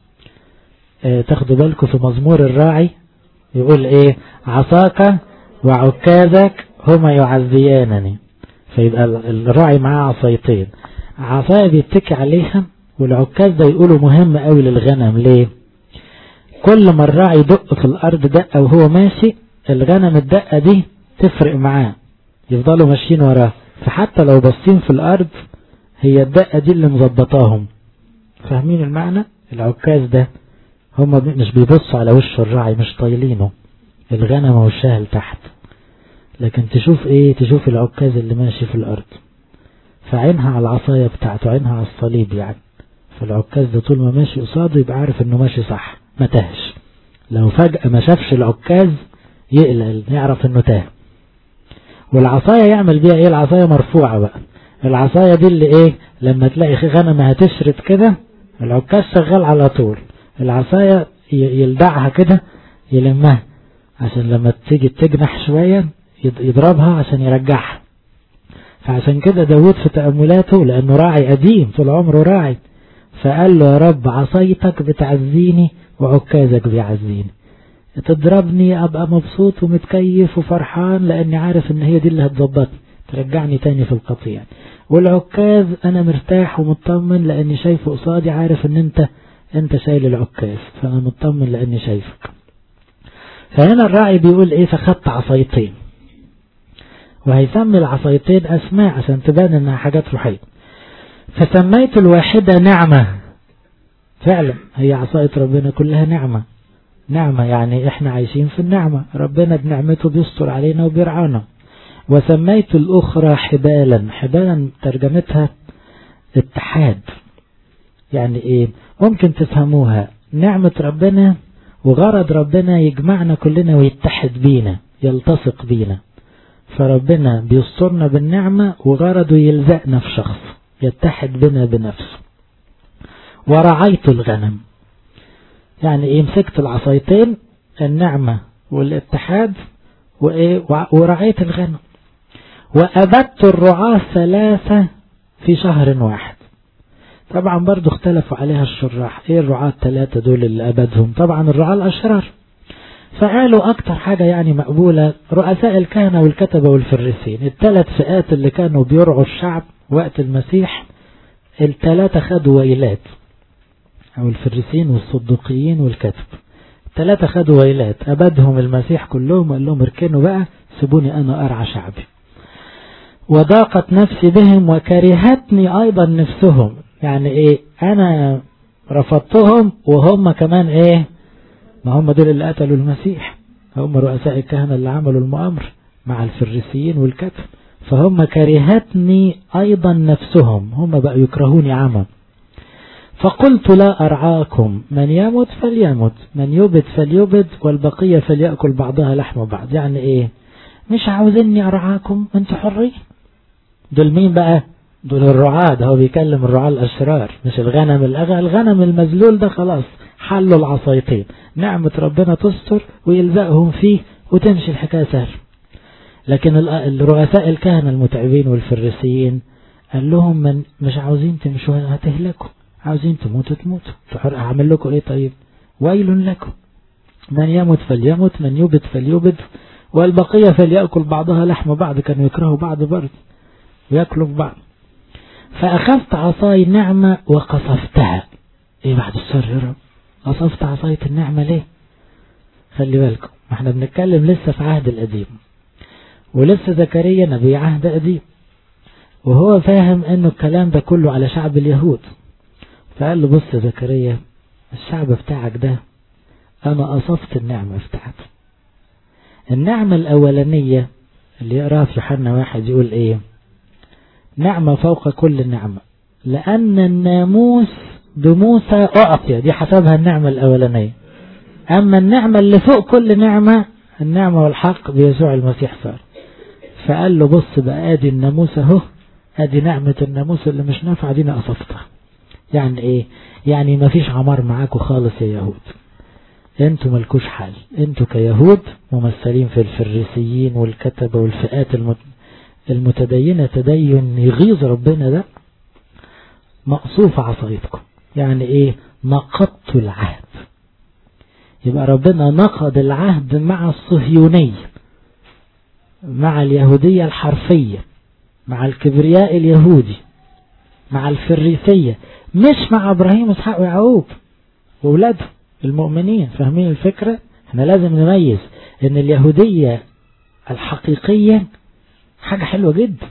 اه تاخدوا بالكم في مزمور الراعي يقول ايه؟ عصاك وعكازك هما يعزيانني. فيبقى الراعي معاه عصايتين، عصاية بيتكي عليها، والعكاز ده يقوله مهم قوي للغنم. ليه؟ كل ما الراعي يدق في الارض دقة وهو ماشي، الغنم الدقة دي تفرق معاه، يفضلوا ماشيين وراه، فحتى لو باصين في الارض هي الدقة دي اللي مظبطاهم. فاهمين المعنى؟ العكاز ده هم مش بيبصوا على وش الراعي، مش طايلينه، الغنم وشها لتحت، لكن تشوف ايه؟ تشوف العكاز اللي ماشي في الارض، فعينها على العصاية بتاعته، عينها على الصليب يعني. فالعكاز ده طول ما ماشي قصاده يبقى عارف انه ماشي صح، ما تهش. لو فجأة ما شافش العكاز يقلق، يعرف انه تاه. والعصاية يعمل بيها ايه؟ العصاية مرفوعة بقى، العصاية دي اللي ايه؟ لما تلاقي غنمة هتشرد كده، العكاز شغال على طول، العصاية يلدعها كده يلمها، عشان لما تيجي تجنح شوية يضربها عشان يرجعها. فعشان كده داود في تأملاته، لأنه راعي قديم طول عمره راعي، فقال له يا رب عصايتك بتعزيني وعكازك بيعزيني، تضربني أبقى مبسوط ومتكيف وفرحان، لأني عارف ان هي دي اللي هتظبطني ترجعني تاني في القطيع. والعكاز أنا مرتاح ومطمن لأني شايفه قصادي، عارف ان انت انت شايل العكاز، فأنا مطمن لأني شايفك. فهنا الراعي بيقول ايه؟ فخدت عصايتين، وهيسمي العصايتين أسماء عشان تبان انها حاجات روحية. فسميت الواحدة نعمة، فعلا هي عصاية ربنا كلها نعمة، نعمة يعني احنا عايشين في النعمة، ربنا بنعمته بيستر علينا وبيرعانا. وسميت الأخرى حبالا، حبالا ترجمتها اتحاد. يعني ايه؟ ممكن تفهموها نعمة ربنا وغرض ربنا يجمعنا كلنا ويتحد بينا، يلتصق بينا. فربنا بيسترنا بالنعمة وغرضه يلزقنا في شخص يتحد بنا بنفسه. ورعيت الغنم، يعني ايه؟ مسكت العصايتين، النعمة والاتحاد، وايه؟ ورعيت الغنم. وأبدت الرعاة ثلاثة في شهر واحد. طبعا برضو اختلفوا عليها الشراح، ايه الرعاة الثلاثة دول اللي أبدهم؟ طبعا الرعاة الأشرار. فقالوا أكتر حاجة يعني مقبولة رؤساء الكهنة والكتبة والفريسين، الثلاث فئات اللي كانوا بيرعوا الشعب وقت المسيح، الثلاثة خدوا ويلات، أو الفريسين والصدوقيين والكتب، الثلاثة خدوا ويلات. أبدهم المسيح كلهم، قال لهم اركنوا بقى، سيبوني أنا أرعى شعبي. وضاقت نفسي بهم وكرهتني أيضا نفسهم، يعني ايه؟ أنا رفضتهم وهم كمان ايه؟ ما هم دول اللي قتلوا المسيح، هم رؤساء الكهنة اللي عملوا المؤامرة مع الفريسيين والكتب. فهم كرهتني أيضا نفسهم، هم بقى يكرهوني عمى. فقلت لا أرعاكم، من يمت فليمت، من يبد فليبد، والبقية فليأكل بعضها لحم بعض. يعني ايه؟ مش عاوزيني أرعاكم، انتوا حرين. دول مين بقى؟ دول الرعاة. ده هو بيكلم الرعاة الأشرار، مش الغنم الأغى. الغنم المذلول ده خلاص حلوا العصايتين، نعمة ربنا تستر ويلزقهم فيه وتمشي الحكاية سهل. لكن الرؤساء الكهنة المتعبين والفريسيين قال لهم من مش عاوزين تمشوا هتهلكوا، عاوزين تموتوا تموتوا، أعمل لكم ايه طيب؟ ويل لكم، من يمت فليمت، من يبد فليبد، والبقية فليأكل بعضها لحم بعض. كانوا يكرهوا بعض برضه ويأكلوا بعض. فأخذت عصاي النعمة وقصفتها. ايه بعد الشر يا رب؟ قصفت عصاية النعمة ليه؟ خلي بالكم، ما احنا بنتكلم لسه في عهد القديم، ولسه زكريا نبي عهد قديم، وهو فاهم انه الكلام ده كله على شعب اليهود. فقال له بص يا زكريا، الشعب بتاعك ده انا قصفت النعمة بتاعته. النعمة الاولانية اللي يقراها في يوحنا واحد يقول ايه؟ نعمة فوق كل نعمة، لأن الناموس بموسى أعطي، دي حسبها النعمة الأولانية. أما النعمة اللي فوق كل نعمة، النعمة والحق بيسوع المسيح صار. فقال له بص بقى، ادي الناموس اهو، ادي نعمة الناموس اللي مش نافعة دي انا قصفتها. يعني ايه؟ يعني ما فيش عمار معاكم خالص يا يهود، انتوا ملكوش حال، انتوا كيهود ممثلين في الفريسيين والكتبة والفئات المت... المتدينة تدين يغيظ ربنا ده، مقصوف عصايتكم. يعني ايه؟ نقضت العهد. يبقى ربنا نقض العهد مع الصهيونية، مع اليهودية الحرفية، مع الكبرياء اليهودي، مع الفريسية، مش مع ابراهيم واسحاق ويعقوب وولاده المؤمنين. فاهمين الفكرة؟ احنا لازم نميز ان اليهودية الحقيقية حاجة حلوة جدا،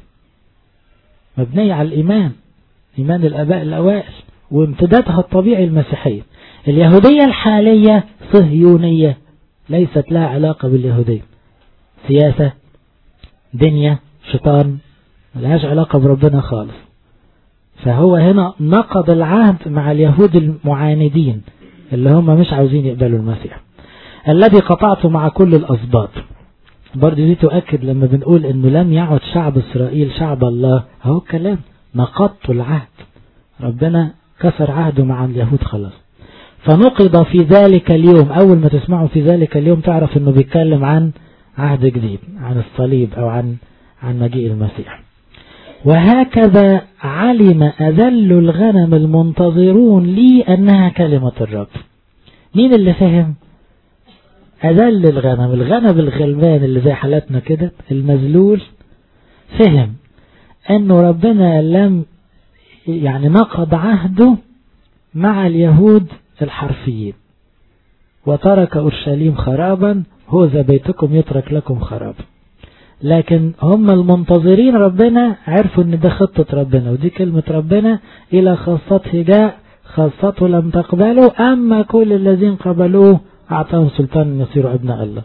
مبنية على الإيمان، إيمان الآباء الأوائل وامتدادها الطبيعي المسيحية. اليهودية الحالية صهيونية، ليست لها علاقة باليهودية، سياسة، دنيا، شيطان، ملهاش علاقة بربنا خالص. فهو هنا نقض العهد مع اليهود المعاندين اللي هم مش عاوزين يقبلوا المسيح. الذي قطعته مع كل الأسباط، برضه دي تؤكد لما بنقول انه لم يعد شعب اسرائيل شعب الله، اهو الكلام نقضت العهد، ربنا كسر عهده مع اليهود خلاص. فنقض في ذلك اليوم، اول ما تسمعوا في ذلك اليوم تعرف انه بيتكلم عن عهد جديد، عن الصليب او عن عن مجيء المسيح. وهكذا علم أذل الغنم المنتظرون لي أنها كلمة الرب. مين اللي فهم؟ أذل الغنم، الغنم الغلبان اللي زي حالتنا كده المذلول، فهم أنه ربنا لم يعني نقض عهده مع اليهود الحرفيين، وترك أورشليم خرابا، هوذا بيتكم يترك لكم خرابا. لكن هم المنتظرين ربنا عرفوا ان ده خطة ربنا ودي كلمة ربنا، إلى خاصته جاء خاصته لم تقبلوا، أما كل الذين قبلوه أعطاهم سلطان يصيروا أبناء الله.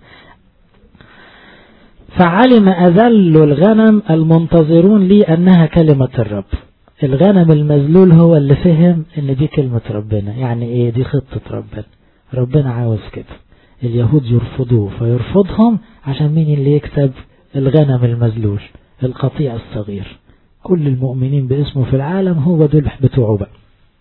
فعلم أذل الغنم المنتظرون لي أنها كلمة الرب. الغنم المذلول هو اللي فهم ان دي كلمة ربنا، يعني ايه؟ دي خطة ربنا، ربنا عاوز كده. اليهود يرفضوه فيرفضهم عشان مين اللي يكسب؟ الغنم المذلول، القطيع الصغير. كل المؤمنين باسمه في العالم هو دول بتوعه بقى.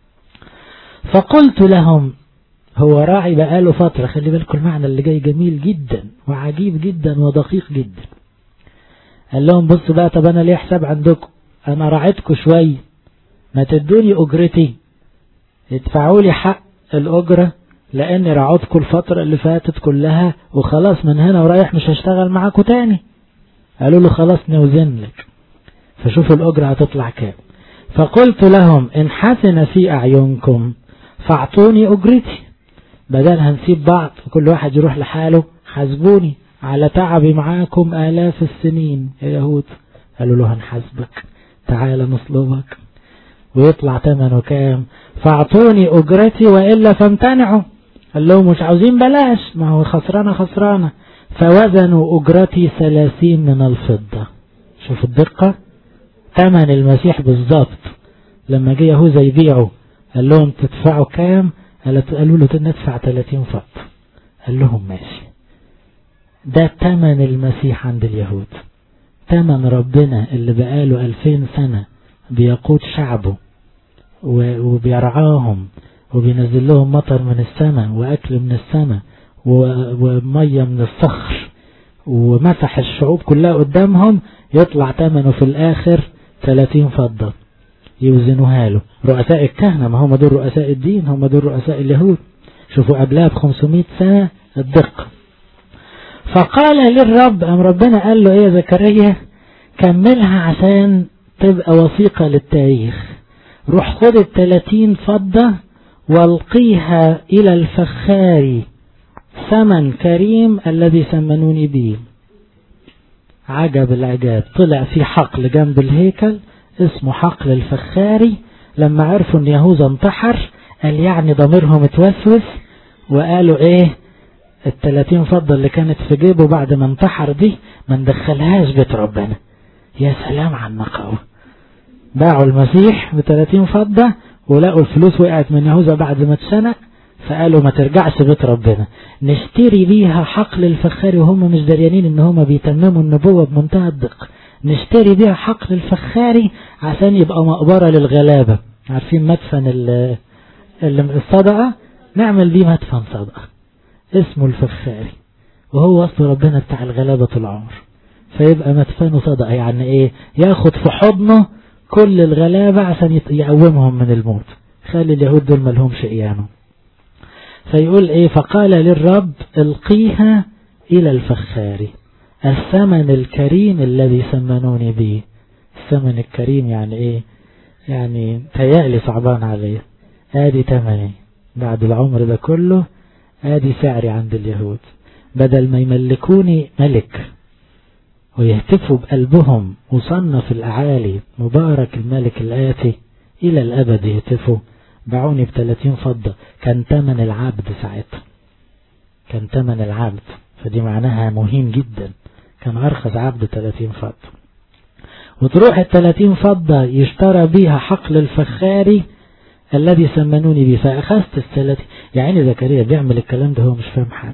فقلت لهم، هو راعي بقاله فترة، خلي بالكم المعنى اللي جاي جميل جدا وعجيب جدا ودقيق جدا. قال لهم بصوا بقى، طب انا ليه حساب عندكم؟ انا راعيتكم شوية، ما تدوني اجرتي، ادفعوا لي حق الاجرة، لاني رعوتكم الفترة اللي فاتت كلها وخلاص، من هنا ورايح مش هشتغل معاكم تاني. قالوا له خلاص نوزن لك، فشوفوا الاجرة هتطلع كام. فقلت لهم ان حسن في اعينكم فاعطوني اجرتي، بدل هنسيب بعض وكل واحد يروح لحاله، حاسبوني على تعبي معاكم آلاف السنين يا يهود. قالوا له هنحاسبك، تعال نصلبك. ويطلع ثمنه كام؟ فاعطوني أجرتي وإلا فامتنعوا. قال لهم مش عاوزين بلاش، ما هو خسرانة خسرانة. فوزنوا أجرتي ثلاثين من الفضة. شوف الدقة، ثمن المسيح بالضبط. لما جه يهوذا يبيعه قال لهم تدفعوا كام؟ قالوا له ندفع ثلاثين فضة. قال لهم ماشي. ده ثمن المسيح عند اليهود، ثمن ربنا اللي بقاله ألفين سنة بيقود شعبه وبيرعاهم وبينزل لهم مطر من السماء وأكل من السماء ومية من الصخر ومسح الشعوب كلها قدامهم، يطلع ثمنه في الآخر ثلاثين فضة يوزنوها له. رؤساء الكهنة، ما هم دول رؤساء الدين، هم دول رؤساء اليهود. شوفوا قبلها بخمسمائة سنة الدقة. فقال للرب، أم ربنا قال له ايه يا زكريا؟ كملها عشان تبقى وثيقة للتاريخ. روح خد الثلاثين فضة والقيها إلى الفخار، ثمن كريم الذي سمنوني به. عجب العجاب، طلع في حقل جنب الهيكل اسمه حقل الفخاري. لما عرفوا ان يهوذا انتحر قال يعني ضميرهم اتوسوس وقالوا ايه، الثلاثين فضة اللي كانت في جيبه بعد ما انتحر دي ما ندخلهاش بيت ربنا. يا سلام على النقاوة. باعوا المسيح بثلاثين فضة ولقوا الفلوس وقعت من يهوذا بعد ما اتسنق، فقالوا ما ترجعش بيت ربنا، نشتري بيها حقل الفخاري. وهم مش دريانين ان هم بيتمموا النبوة بمنتهى الدقة. نشتري بيها حقل الفخاري عشان يبقى مقبرة للغلابة. عارفين مدفن اللي الصدقة؟ نعمل بيه مدفن صدقة اسمه الفخاري، وهو أصل ربنا بتاع الغلابة طول العمر، فيبقى مدفنه صدقة. يعني ايه؟ ياخد في حضنه كل الغلابة عشان يقومهم من الموت. خلي اليهود دول ملهمش قيامه. فيقول ايه؟ فقال للرب القيها الى الفخار، الثمن الكريم الذي سمنوني به. الثمن الكريم يعني ايه؟ يعني تيألي صعبان عليه، ادي ثمني بعد العمر ده كله، ادي سعري عند اليهود. بدل ما يملكوني ملك ويهتفوا بقلبهم وصنف الأعالي مبارك الملك الآتي إلى الأبد، يهتفوا باعوني بثلاثين فضة. كان ثمن العبد ساعتها، كان ثمن العبد، فدي معناها مهم جدا. كان أرخص عبد ثلاثين فضة، وتروح الثلاثين فضة يشترى بيها حقل الفخاري الذي سمنوني به. فأخذت الثلاثين. يعني زكريا بيعمل الكلام ده هو مش فاهم حاجة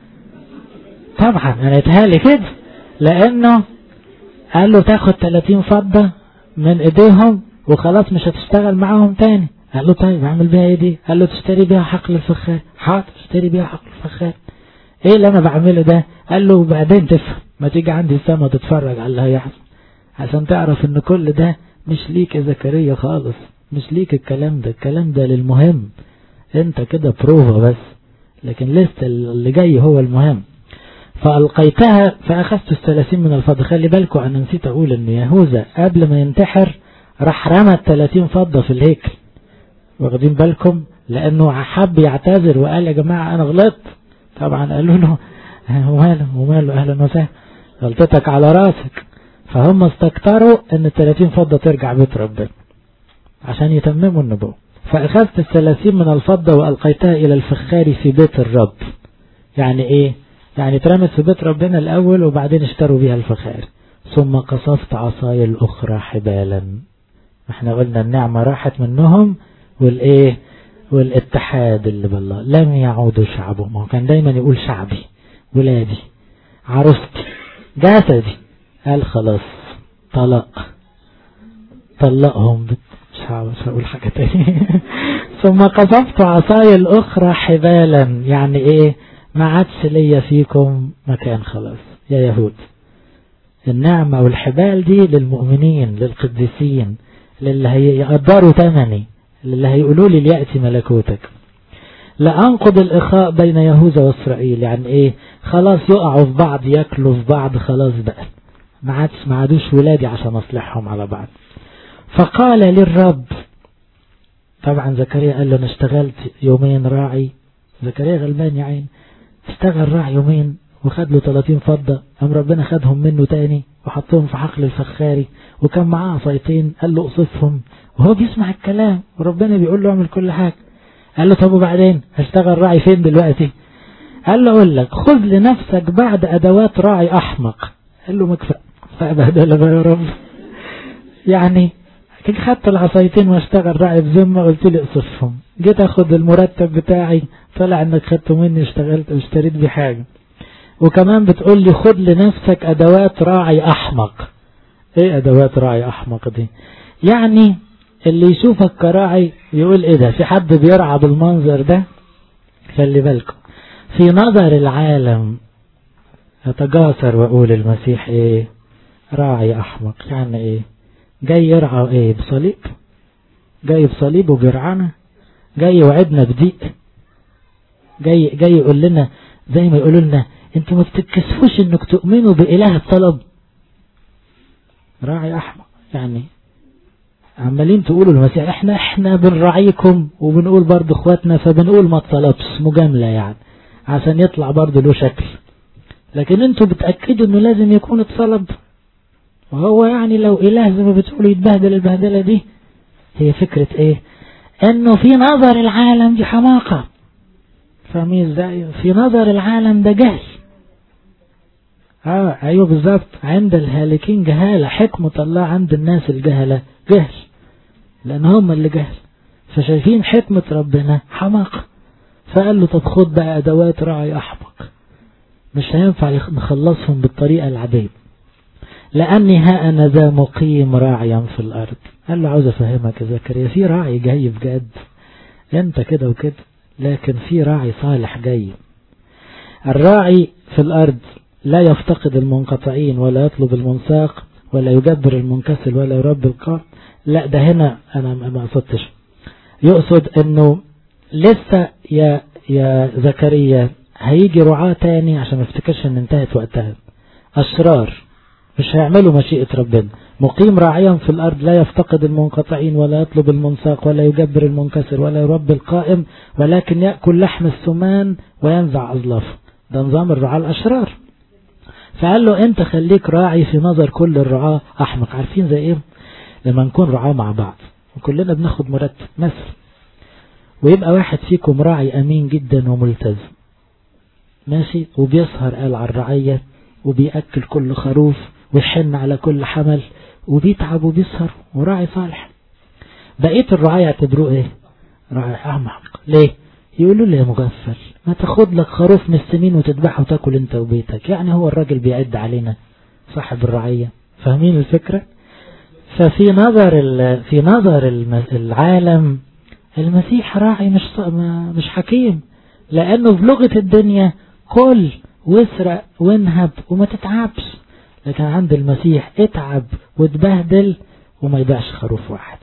طبعا. أنا اتهالي كده لأنه قال له تاخد ثلاثين فضة من ايديهم وخلاص مش هتشتغل معاهم تاني. قال له طيب اعمل بيها ايه دي؟ قال له تشتري بيها حقل الفخار. حاضر اشتري بيها حقل الفخار. ايه اللي انا بعمله ده؟ قال له بعدين تفهم، ما تيجي عندي السما تتفرج على اللي هيحصل عشان تعرف ان كل ده مش ليك يا زكريا خالص، مش ليك الكلام ده، الكلام ده للمهم، انت كده بروفا بس، لكن لسه اللي جاي هو المهم. فألقيتها فأخذت الثلاثين من الفضة. خلي بالكم أنا نسيت أقول أن يهوذا قبل ما ينتحر راح رمى الثلاثين فضة في الهيكل، واخدين بالكم؟ لأنه حب يعتذر وقال يا جماعة أنا غلطت. طبعا قالوا له وماله وماله أهلا وسهلا، غلطتك على راسك. فهم استكتروا أن الثلاثين فضة ترجع بيت ربنا عشان يتمموا النبوة. فأخذت الثلاثين من الفضة وألقيتها إلى الفخار في بيت الرب. يعني إيه؟ يعني ترمت في بيت ربنا الأول وبعدين اشتروا بها الفخار. ثم قصفت عصاي الأخرى حبالا. احنا قلنا النعمة راحت منهم والإيه والاتحاد اللي بالله. لم يعودوا شعبه، ما هو كان دايما يقول شعبي، ولادي، عروستي، جسدي. قال خلاص طلاق، طلقهم. مش هقول حاجة تاني. ثم قصفت عصاي الأخرى حبالا، يعني ايه؟ ما عادش ليا فيكم مكان خلاص يا يهود. النعمة والحبال دي للمؤمنين، للقديسين، للي هيقدروا ثمني، للي هيقولوا لي ليأتي ملكوتك. لأنقض الإخاء بين يهوذا وإسرائيل، يعني ايه؟ خلاص يقعوا في بعض، ياكلوا في بعض، خلاص بقى ما عادش ما عادوش ولادي عشان أصلحهم على بعض. فقال للرب، طبعا زكريا قال له انا اشتغلت يومين راعي. زكريا غلبان يا عين، اشتغل راعي يومين وخد له ثلاثين فضة. قام ربنا خدهم منه تاني وحطهم في حقل الفخاري، وكان معاه عصايتين قال له اقصفهم، وهو بيسمع الكلام وربنا بيقول له اعمل كل حاجة. قال له طب وبعدين هشتغل راعي فين دلوقتي؟ قال له اقول لك خذ لنفسك بعد ادوات راعي احمق. قال له مكفى فأبهدل بقى يا رب، يعني كنت خدت العصايتين واشتغل راعي بذمة، قلت لي اقصفهم، جيت اخد المرتب بتاعي طلع انك خدته مني اشتغلت واشتريت بيه حاجة، وكمان بتقول لي خد لنفسك ادوات راعي احمق. ايه ادوات راعي احمق دي؟ يعني اللي يشوفك كراعي يقول ايه ده، في حد بيرعى بالمنظر ده؟ خلي بالكم، في نظر العالم اتجاسر واقول المسيح ايه؟ راعي احمق. يعني ايه؟ جاي يرعى ايه؟ بصليب؟ جاي بصليب وبيرعانا؟ جاي يوعدنا بضيق؟ جاي جاي يقول لنا زي ما يقولوا لنا انتوا ما بتتكسفوش انك تؤمنوا بإله الطلب؟ راعي احمق. يعني عمالين تقولوا المسيح احنا احنا بنراعيكم وبنقول برضو اخواتنا، فبنقول ما اتصلبش، مجاملة يعني عشان يطلع برضو له شكل، لكن انتوا بتأكدوا انه لازم يكون اتصلب. وهو يعني لو اله زي ما بتقولوا يتبهدل البهدلة دي؟ هي فكرة ايه؟ انه في نظر العالم دي حماقة. فاهمين ازاي؟ في نظر العالم ده جهل. اه ايوه بالظبط، عند الهالكين جهالة، حكمة الله عند الناس الجهلة جهل، لان هم اللي جهل، فشايفين حكمة ربنا حماقة. فقال له طب خد بقى ادوات راعي احمق، مش هينفع نخلصهم بالطريقة العادية، لاني ها انا ذا مقيم راعيا في الارض. قال له عاوز افهمك يا زكريا، في راعي جاي بجد، انت كده وكده، لكن في راعي صالح جاي. الراعي في الارض لا يفتقد المنقطعين ولا يطلب المنساق ولا يجبر المنكسل ولا يربي القار. لا ده هنا انا ما قصدتش، يقصد انه لسه يا يا زكريا هيجي رعاة تاني، عشان ما افتكرش ان انتهت وقتها، اشرار مش هيعملوا مشيئة ربنا. مقيم راعيا في الارض لا يفتقد المنقطعين ولا يطلب المنساق ولا يجبر المنكسر ولا يربي القائم، ولكن يأكل لحم السمان وينزع أظلافه. ده نظام الرعاة الاشرار. فقال له انت خليك راعي في نظر كل الرعاة احمق. عارفين زي ايه؟ لما نكون رعاة مع بعض وكلنا بناخد مرتب مثلا، ويبقى واحد فيكم راعي امين جدا وملتزم ماشي، وبيسهر قال على الرعية وبيأكل كل خروف ويحن على كل حمل وبيتعب وبيسهر وراعي صالح. بقية الرعاة يعتبروه ايه؟ راعي احمق. ليه؟ يقولوا له يا مغفل ما تاخد لك خروف من السنين وتذبحه وتاكل انت وبيتك، يعني هو الراجل بيعد علينا صاحب الرعية. فاهمين الفكرة؟ ففي نظر في نظر العالم المسيح راعي مش مش حكيم، لانه بلغة الدنيا كل واسرق وانهب وما تتعبش، لكن عند المسيح اتعب وتبهدل وما يبيعش خروف واحد.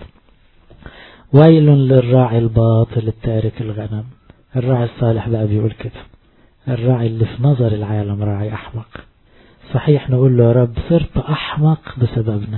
ويل للراعي الباطل التارك الغنم. الراعي الصالح بقى بيقول كده، الراعي اللي في نظر العالم راعي احمق. صحيح نقول له يا رب صرت احمق بسببنا،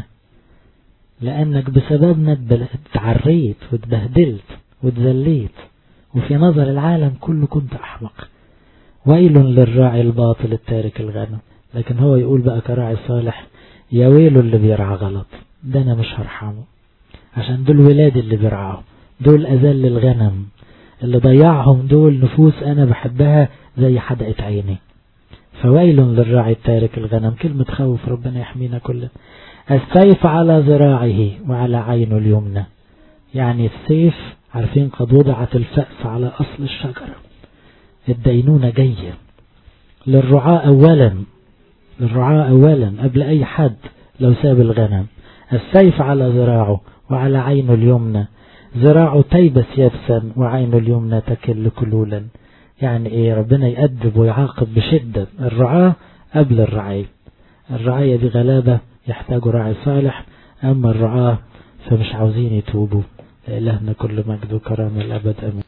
لانك بسببنا اتعريت واتبهدلت واتذليت، وفي نظر العالم كله كنت احمق. ويل للراعي الباطل التارك الغنم. لكن هو يقول بقى كراعي صالح يا ويله اللي بيرعى غلط، ده انا مش هرحمه، عشان دول ولادي اللي بيرعاهم، دول اذل الغنم اللي ضيعهم، دول نفوس انا بحبها زي حدقة عيني. فويل للراعي التارك الغنم. كلمة خوف، ربنا يحمينا كلنا. السيف على ذراعه وعلى عينه اليمنى، يعني السيف عارفين قد وضعت الفأس على أصل الشجرة. الدينونة جاية للرعاة أولا، للرعاة أولا قبل أي حد لو ساب الغنم. السيف على ذراعه وعلى عينه اليمنى، ذراعه تيبس يبسا وعينه اليمنى تكل كلولا. يعني ايه؟ ربنا يأدب ويعاقب بشدة الرعاة قبل الرعاية. الرعاية دي غلابة يحتاجوا راعي صالح، أما الرعاة فمش عاوزين يتوبوا. لإلهنا كل مجد وكرامة الأبد. أمين.